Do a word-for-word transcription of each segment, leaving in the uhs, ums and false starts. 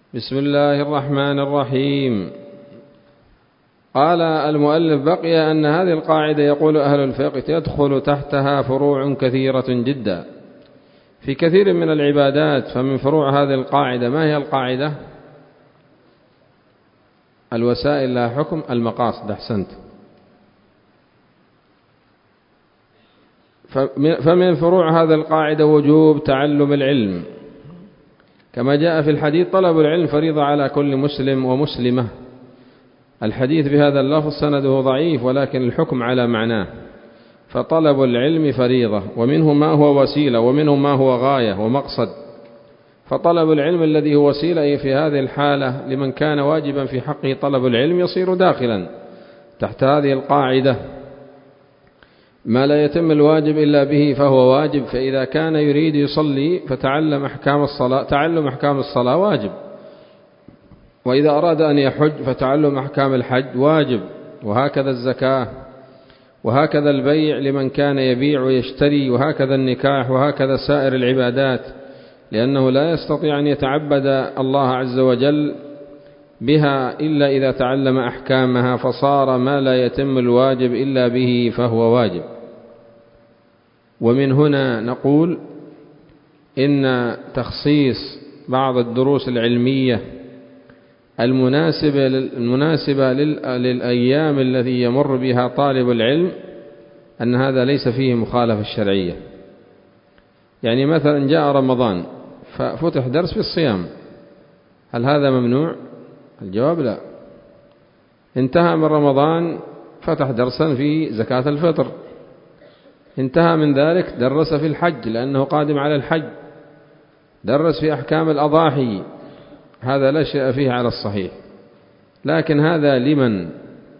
بسم الله الرحمن الرحيم. قال المؤلف: بقي أن هذه القاعدة يقول أهل الفقه يدخل تحتها فروع كثيرة جدا في كثير من العبادات. فمن فروع هذه القاعدة، ما هي القاعدة؟ الوسائل لها حكم المقاصد. أحسنت. فمن فروع هذه القاعدة وجوب تعلم العلم، كما جاء في الحديث: طلب العلم فريضة على كل مسلم ومسلمة. الحديث بهذا اللفظ سنده ضعيف، ولكن الحكم على معناه. فطلب العلم فريضة، ومنه ما هو وسيلة، ومنه ما هو غاية ومقصد. فطلب العلم الذي هو وسيلة في هذه الحالة لمن كان واجبا في حقه طلب العلم يصير داخلا تحت هذه القاعدة. ما لا يتم الواجب إلا به فهو واجب. فإذا كان يريد يصلي فتعلم أحكام الصلاة، تعلم أحكام الصلاة واجب. وإذا أراد أن يحج فتعلم أحكام الحج واجب. وهكذا الزكاة، وهكذا البيع لمن كان يبيع ويشتري، وهكذا النكاح، وهكذا سائر العبادات، لأنه لا يستطيع أن يتعبد الله عز وجل بها إلا إذا تعلم أحكامها، فصار ما لا يتم الواجب إلا به فهو واجب. ومن هنا نقول إن تخصيص بعض الدروس العلمية المناسبة المناسبة للأيام التي يمر بها طالب العلم أن هذا ليس فيه مخالفة الشرعية. يعني مثلا جاء رمضان ففتح درس في الصيام، هل هذا ممنوع؟ الجواب لا. انتهى من رمضان فتح درسا في زكاة الفطر، انتهى من ذلك درس في الحج لأنه قادم على الحج، درس في أحكام الأضاحي، هذا لا شيء فيه على الصحيح. لكن هذا لمن؟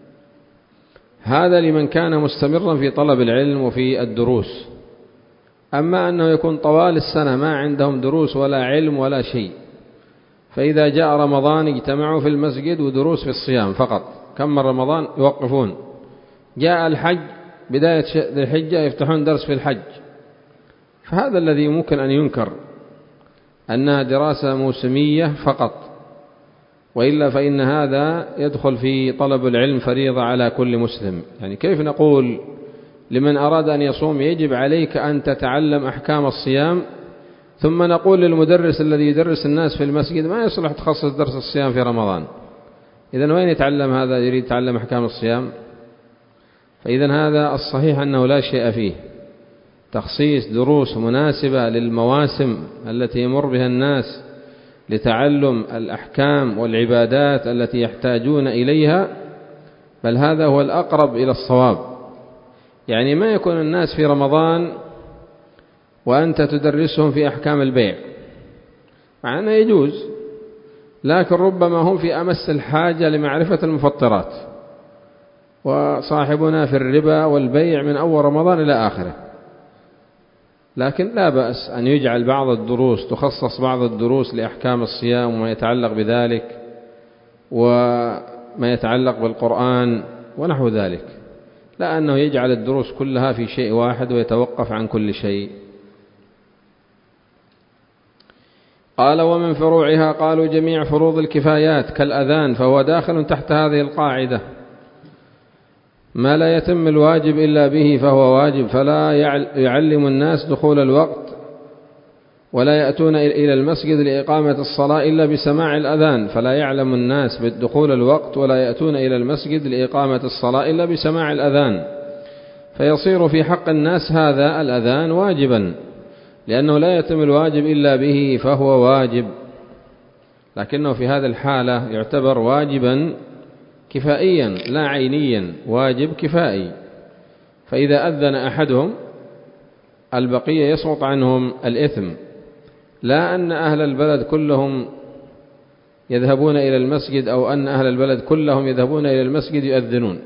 هذا لمن كان مستمرا في طلب العلم وفي الدروس. أما أنه يكون طوال السنة ما عندهم دروس ولا علم ولا شيء، فإذا جاء رمضان اجتمعوا في المسجد ودروس في الصيام فقط، كم رمضان يوقفون. جاء الحج بداية ذي الحجة يفتحون درس في الحج، فهذا الذي ممكن أن ينكر أنها دراسة موسمية فقط. وإلا فإن هذا يدخل في طلب العلم فريضة على كل مسلم. يعني كيف نقول لمن أراد أن يصوم يجب عليك أن تتعلم أحكام الصيام، ثم نقول للمدرس الذي يدرس الناس في المسجد ما يصلح تخصص درس الصيام في رمضان؟ إذن وين يتعلم هذا؟ يريد يتعلم أحكام الصيام؟ فإذن هذا الصحيح أنه لا شيء فيه. تخصيص دروس مناسبة للمواسم التي يمر بها الناس لتعلم الأحكام والعبادات التي يحتاجون إليها، بل هذا هو الأقرب إلى الصواب. يعني ما يكون الناس في رمضان وأنت تدرسهم في أحكام البيع، مع أنه يجوز، لكن ربما هم في أمس الحاجة لمعرفة المفطرات، وصاحبنا في الربا والبيع من أول رمضان إلى آخره. لكن لا بأس أن يجعل بعض الدروس، تخصص بعض الدروس لأحكام الصيام وما يتعلق بذلك، وما يتعلق بالقرآن ونحو ذلك، لا أنه يجعل الدروس كلها في شيء واحد ويتوقف عن كل شيء. قال: ومن فروعها قالوا جميع فروض الكفايات كالأذان فهو داخل تحت هذه القاعدة. ما لا يتم الواجب إلا به فهو واجب، فلا يعلم الناس دخول الوقت ولا يأتون إلى المسجد لإقامة الصلاة إلا بسماع الأذان، فلا يعلم الناس بدخول الوقت ولا يأتون إلى المسجد لإقامة الصلاة إلا بسماع الأذان، فيصير في حق الناس هذا الأذان واجبا، لأنه لا يتم الواجب إلا به فهو واجب. لكنه في هذه الحالة يعتبر واجبا كفائيا لا عينيا، واجب كفائي. فإذا أذن أحدهم البقية يسقط عنهم الإثم، لا أن أهل البلد كلهم يذهبون إلى المسجد أو أن أهل البلد كلهم يذهبون إلى المسجد يؤذنون.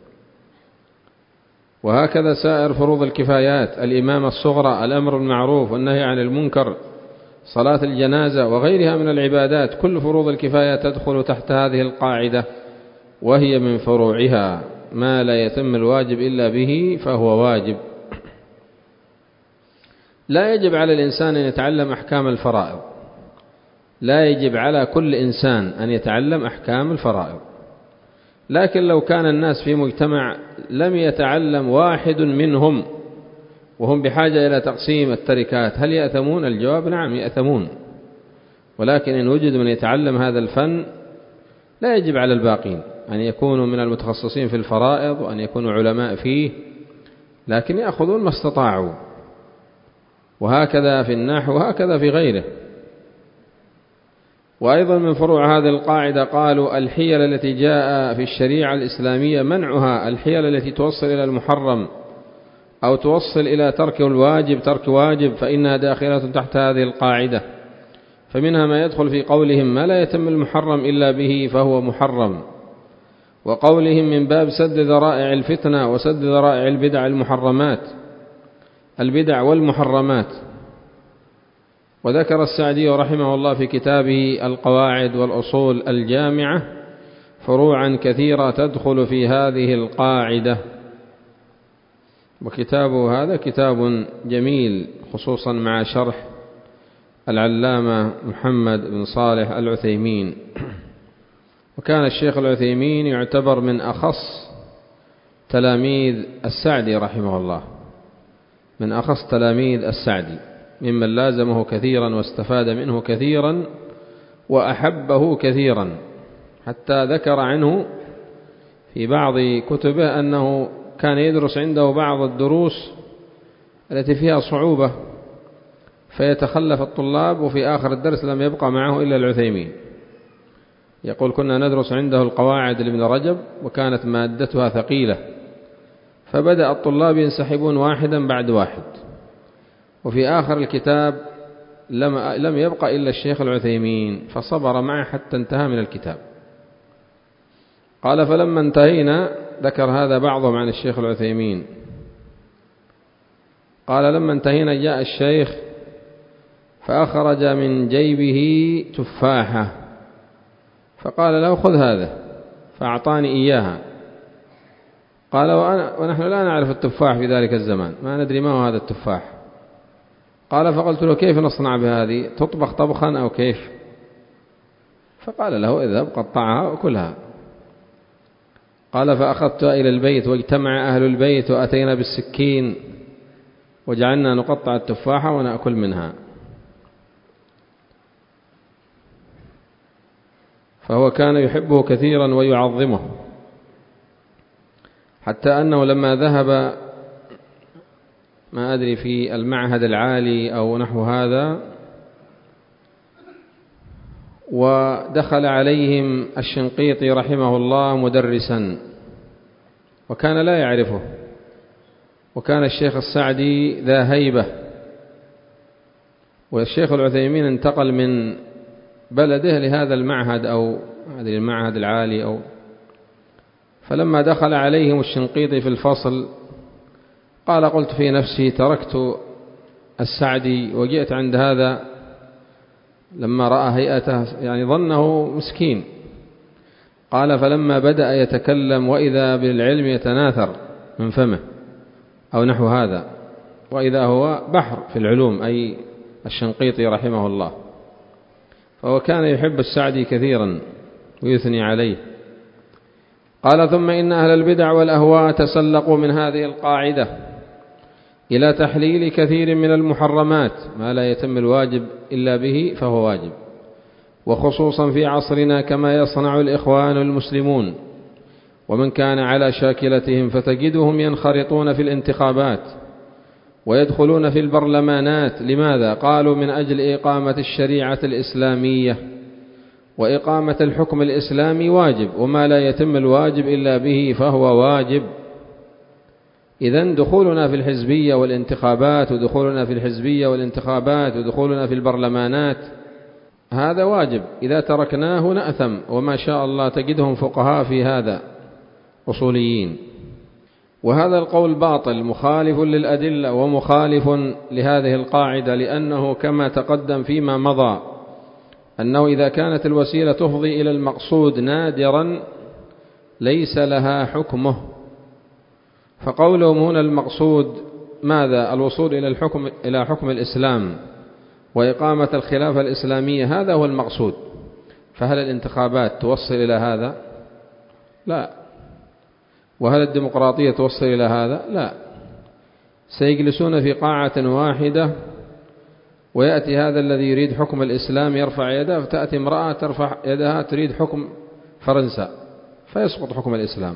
وهكذا سائر فروض الكفايات: الإمامة الصغرى، الأمر بالمعروف والنهي عن المنكر، صلاة الجنازة وغيرها من العبادات، كل فروض الكفاية تدخل تحت هذه القاعدة، وهي من فروعها. ما لا يتم الواجب إلا به فهو واجب. لا يجب على الإنسان أن يتعلم أحكام الفرائض، لا يجب على كل إنسان أن يتعلم أحكام الفرائض، لكن لو كان الناس في مجتمع لم يتعلم واحد منهم وهم بحاجة إلى تقسيم التركات، هل يأثمون؟ الجواب نعم يأثمون، ولكن إن وجد من يتعلم هذا الفن لا يجب على الباقين أن يكونوا من المتخصصين في الفرائض وأن يكونوا علماء فيه، لكن يأخذون ما استطاعوا، وهكذا في النحو وهكذا في غيره. وأيضا من فروع هذه القاعدة قالوا الحيل التي جاء في الشريعة الإسلامية منعها، الحيل التي توصل إلى المحرم أو توصل إلى ترك الواجب ترك واجب فإنها داخلة تحت هذه القاعدة. فمنها ما يدخل في قولهم ما لا يتم المحرم إلا به فهو محرم، وقولهم من باب سد ذرائع الفتنة وسد ذرائع البدع المحرمات البدع والمحرمات. وذكر السعدي رحمه الله في كتابه القواعد والأصول الجامعة فروعا كثيرة تدخل في هذه القاعدة، وكتابه هذا كتاب جميل خصوصا مع شرح العلامة محمد بن صالح العثيمين. وكان الشيخ العثيمين يعتبر من أخص تلاميذ السعدي رحمه الله، من أخص تلاميذ السعدي، ممن لازمه كثيرا واستفاد منه كثيرا وأحبه كثيرا، حتى ذكر عنه في بعض كتبه أنه كان يدرس عنده بعض الدروس التي فيها صعوبة فيتخلف الطلاب، وفي آخر الدرس لم يبقى معه إلا العثيمين. يقول كنا ندرس عنده القواعد لابن رجب وكانت مادتها ثقيلة، فبدأ الطلاب ينسحبون واحدا بعد واحد، وفي آخر الكتاب لم لم يبقى إلا الشيخ العثيمين، فصبر معه حتى انتهى من الكتاب. قال فلما انتهينا، ذكر هذا بعضهم عن الشيخ العثيمين، قال لما انتهينا جاء الشيخ فأخرج من جيبه تفاحة فقال له خذ هذا، فأعطاني إياها. قال وأنا ونحن لا نعرف التفاح في ذلك الزمان، ما ندري ما هو هذا التفاح. قال فقلت له كيف نصنع بهذه؟ تطبخ طبخا أو كيف؟ فقال له اذهب قطعها وكلها. قال فأخذتها إلى البيت واجتمع أهل البيت وأتينا بالسكين وجعلنا نقطع التفاحة ونأكل منها. فهو كان يحبه كثيرا ويعظمه، حتى أنه لما ذهب ما أدري في المعهد العالي أو نحو هذا ودخل عليهم الشنقيطي رحمه الله مدرسا وكان لا يعرفه، وكان الشيخ السعدي ذا هيبة، والشيخ العثيمين انتقل من بلده لهذا المعهد أو هذا المعهد العالي أو فلما دخل عليهم الشنقيطي في الفصل قال قلت في نفسي تركت السعدي وجئت عند هذا، لما رأى هيئته يعني ظنه مسكين. قال فلما بدأ يتكلم وإذا بالعلم يتناثر من فمه أو نحو هذا، وإذا هو بحر في العلوم، أي الشنقيطي رحمه الله. فهو كان يحب السعدي كثيرا ويثني عليه. قال ثم إن أهل البدع والأهواء تسلقوا من هذه القاعدة إلى تحليل كثير من المحرمات، ما لا يتم الواجب إلا به فهو واجب، وخصوصا في عصرنا كما يصنع الإخوان المسلمون ومن كان على شاكلتهم، فتجدهم ينخرطون في الانتخابات ويدخلون في البرلمانات. لماذا؟ قالوا من أجل إقامة الشريعة الإسلامية، وإقامة الحكم الإسلامي واجب، وما لا يتم الواجب إلا به فهو واجب. إذن دخولنا في الحزبية والانتخابات ودخولنا في الحزبية والانتخابات ودخولنا في البرلمانات هذا واجب، إذا تركناه نأثم، وما شاء الله تجدهم فقهاء في هذا أصوليين. وهذا القول باطل مخالف للأدلة ومخالف لهذه القاعدة، لأنه كما تقدم فيما مضى أنه إذا كانت الوسيلة تفضي إلى المقصود نادرا ليس لها حكمه. فقولهم هنا المقصود ماذا؟ الوصول إلى الحكم إلى حكم الإسلام وإقامة الخلافة الإسلامية، هذا هو المقصود. فهل الانتخابات توصل إلى هذا؟ لا. وهل الديمقراطية توصل إلى هذا؟ لا. سيجلسون في قاعة واحدة ويأتي هذا الذي يريد حكم الإسلام يرفع يده، فتأتي امرأة ترفع يدها تريد حكم فرنسا فيسقط حكم الإسلام.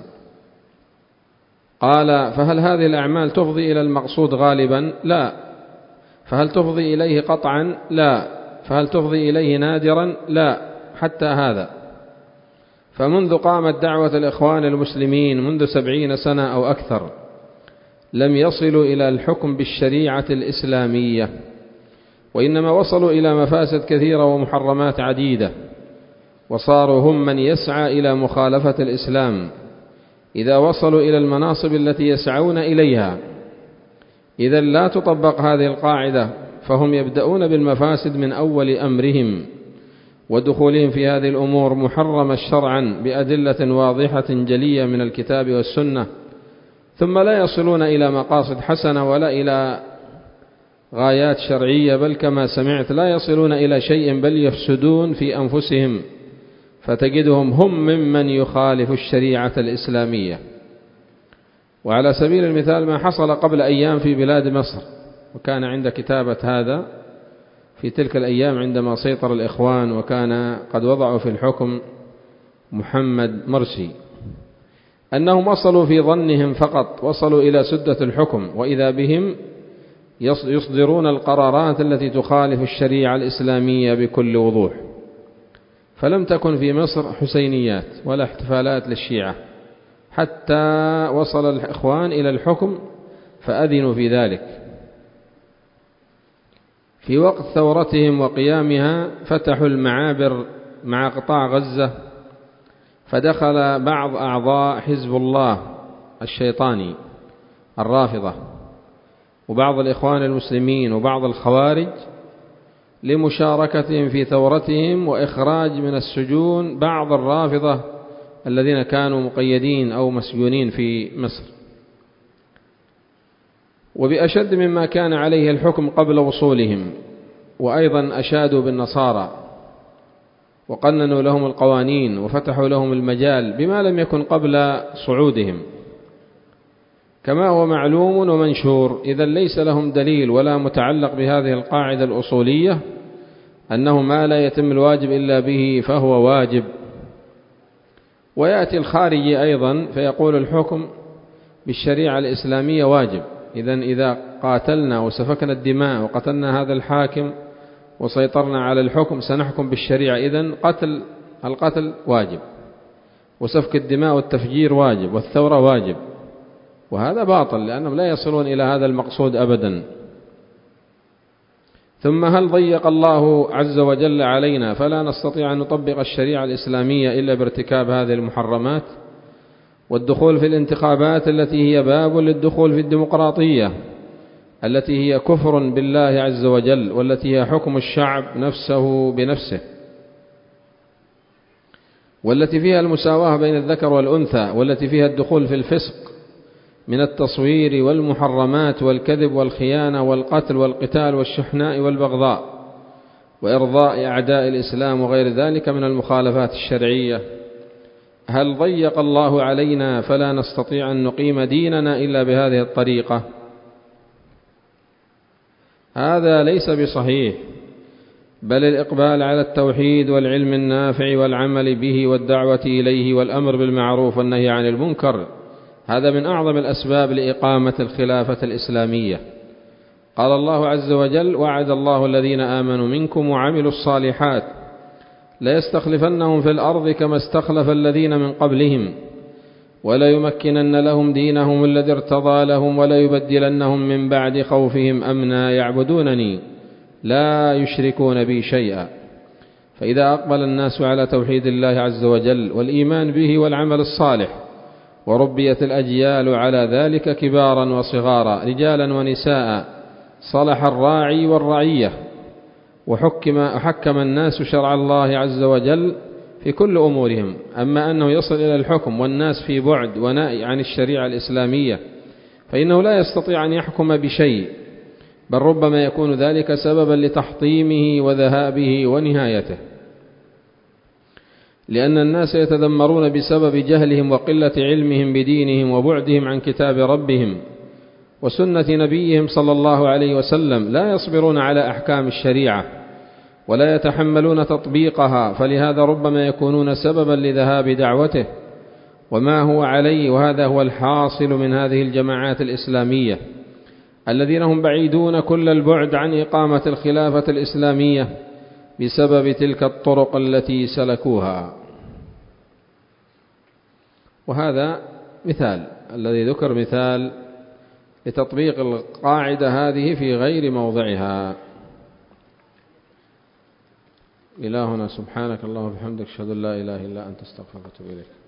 قال: فهل هذه الأعمال تفضي إلى المقصود غالبا؟ لا. فهل تفضي إليه قطعا؟ لا. فهل تفضي إليه نادرا؟ لا. حتى هذا. فمنذ قامت دعوة الإخوان المسلمين منذ سبعين سنة أو أكثر لم يصلوا إلى الحكم بالشريعة الإسلامية، وإنما وصلوا إلى مفاسد كثيرة ومحرمات عديدة، وصاروا هم من يسعى إلى مخالفة الإسلام. إذا وصلوا إلى المناصب التي يسعون إليها إذا لا تطبق هذه القاعدة، فهم يبدأون بالمفاسد من أول أمرهم، ودخولهم في هذه الأمور محرمة شرعا بأدلة واضحة جلية من الكتاب والسنة، ثم لا يصلون إلى مقاصد حسنة ولا إلى غايات شرعية، بل كما سمعت لا يصلون إلى شيء بل يفسدون في أنفسهم، فتجدهم هم ممن يخالف الشريعة الإسلامية. وعلى سبيل المثال ما حصل قبل أيام في بلاد مصر، وكان عند كتابة هذا في تلك الأيام عندما سيطر الإخوان وكان قد وضعوا في الحكم محمد مرسي، أنهم وصلوا في ظنهم فقط، وصلوا إلى سدة الحكم، وإذا بهم يصدرون القرارات التي تخالف الشريعة الإسلامية بكل وضوح. فلم تكن في مصر حسينيات ولا احتفالات للشيعة حتى وصل الإخوان إلى الحكم فأذنوا في ذلك. في وقت ثورتهم وقيامها فتحوا المعابر مع قطاع غزة، فدخل بعض أعضاء حزب الله الشيطاني الرافضة وبعض الإخوان المسلمين وبعض الخوارج لمشاركتهم في ثورتهم وإخراج من السجون بعض الرافضة الذين كانوا مقيدين أو مسجونين في مصر، وبأشد مما كان عليه الحكم قبل وصولهم. وأيضا أشادوا بالنصارى وقننوا لهم القوانين وفتحوا لهم المجال بما لم يكن قبل صعودهم، كما هو معلوم ومنشور. إذا ليس لهم دليل ولا متعلق بهذه القاعدة الأصولية أنه ما لا يتم الواجب إلا به فهو واجب. ويأتي الخارجي أيضا فيقول الحكم بالشريعة الإسلامية واجب، إذن إذا قاتلنا وسفكنا الدماء وقتلنا هذا الحاكم وسيطرنا على الحكم سنحكم بالشريعة، إذن قتل القتل واجب، وسفك الدماء والتفجير واجب، والثورة واجب. وهذا باطل، لأنهم لا يصلون إلى هذا المقصود أبدا. ثم هل ضيق الله عز وجل علينا فلا نستطيع أن نطبق الشريعة الإسلامية إلا بارتكاب هذه المحرمات والدخول في الانتخابات التي هي باب للدخول في الديمقراطية التي هي كفر بالله عز وجل، والتي هي حكم الشعب نفسه بنفسه، والتي فيها المساواة بين الذكر والأنثى، والتي فيها الدخول في الفسق من التصوير والمحرمات والكذب والخيانة والقتل والقتال والشحناء والبغضاء وإرضاء أعداء الإسلام وغير ذلك من المخالفات الشرعية. هل ضيق الله علينا فلا نستطيع أن نقيم ديننا إلا بهذه الطريقة؟ هذا ليس بصحيح، بل الإقبال على التوحيد والعلم النافع والعمل به والدعوة إليه والأمر بالمعروف والنهي عن المنكر هذا من أعظم الأسباب لإقامة الخلافة الإسلامية. قال الله عز وجل: وعد الله الذين آمنوا منكم وعملوا الصالحات ليستخلفنهم في الأرض كما استخلف الذين من قبلهم وليمكنن لهم دينهم الذي ارتضى لهم وليبدلنهم من بعد خوفهم أمنا يعبدونني لا يشركون بي شيئا. فإذا أقبل الناس على توحيد الله عز وجل والإيمان به والعمل الصالح وربيت الأجيال على ذلك كبارا وصغارا رجالا ونساء صلح الراعي والرعية، وحكم حكم الناس شرع الله عز وجل في كل أمورهم. أما أنه يصل إلى الحكم والناس في بعد ونائي عن الشريعة الإسلامية فإنه لا يستطيع أن يحكم بشيء، بل ربما يكون ذلك سببا لتحطيمه وذهابه ونهايته، لأن الناس يتذمرون بسبب جهلهم وقلة علمهم بدينهم وبعدهم عن كتاب ربهم وسنة نبيهم صلى الله عليه وسلم، لا يصبرون على أحكام الشريعة ولا يتحملون تطبيقها، فلهذا ربما يكونون سببا لذهاب دعوته وما هو عليه. وهذا هو الحاصل من هذه الجماعات الإسلامية الذين هم بعيدون كل البعد عن إقامة الخلافة الإسلامية بسبب تلك الطرق التي سلكوها. وهذا مثال الذي ذكر مثال لتطبيق القاعدة هذه في غير موضعها. إلهنا سبحانك اللهم وبحمدك أشهد أن لا إله إلا أنت أستغفرك وأتوب إليك.